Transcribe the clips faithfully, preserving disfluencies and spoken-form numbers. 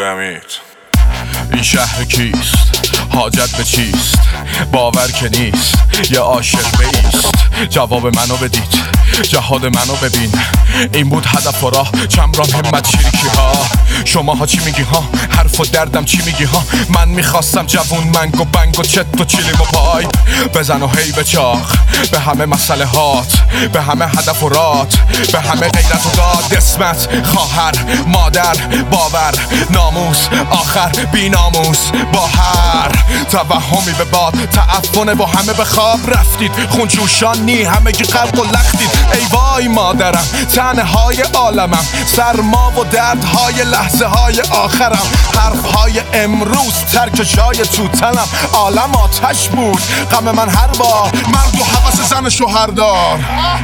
دمید. این شهر کیست؟ حاجت به چیست؟ باور که نیست یه عاشق بیست. جواب منو بدید، جهاد منو ببین. این بود هدف و راه، چمران همت چیریکی ها. شما ها چی میگی ها؟ حرف و دردم چی میگی ها؟ من میخواستم جوون منگ و بنگ و چت و چیلیم و پای بزن و هی به چاق به همه مسئله هات، به همه هدف و رات، به همه غیرت و داد. اسمت، خواهر، مادر، باور، ناموس، آخر بی ناموس با هر توهمی به باد. تعفنه با همه به خواب رفتید، خونجوشانی همه گی قلب و لختید. ای وای مادرم، تنه های عالمم، سرما و دردهای لحظه های آخرم. حرف های امروز ترک جای تو تنم. عالم آتش بود، غم من هر بار. مرد و حوث زن شوهردار.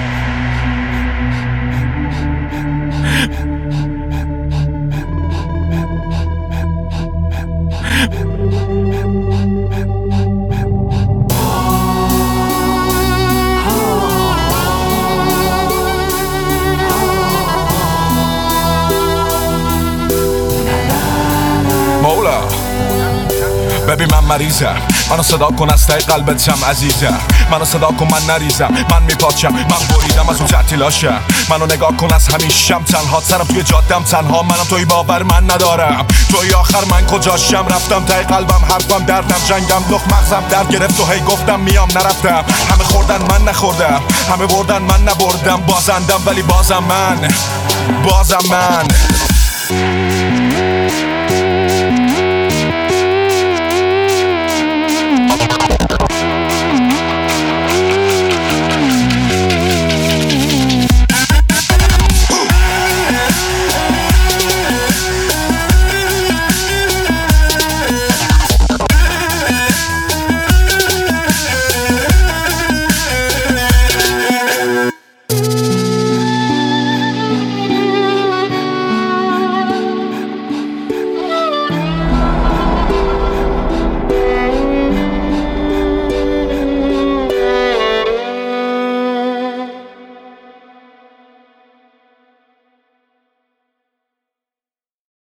مولا ببین من مریضم، منو صدا کن از تای قلبتم عزیزم. منو صدا کن من نریزم، من میپاچم، من بریدم از اون تعطیلاشم. منو نگاه کن از همیشم تنها، سرم توی جادم تنها. منم توی باور من ندارم، توی آخر من کجاشم؟ رفتم تای قلبم، حرفم دردم، جنگم دخ مغزم درد گرفت و هی گفتم میام نرفتم. همه خوردن من نخوردم، همه بردن من نبردم. بازندم ولی بازم من، بازم من